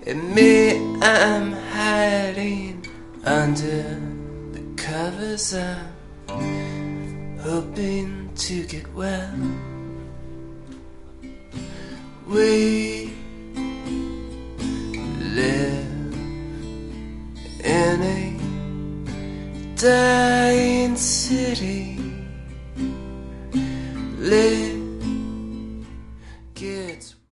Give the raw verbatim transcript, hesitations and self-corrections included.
And me, I'm hiding under the covers. I'm hoping to get well. We live in a dying city. Live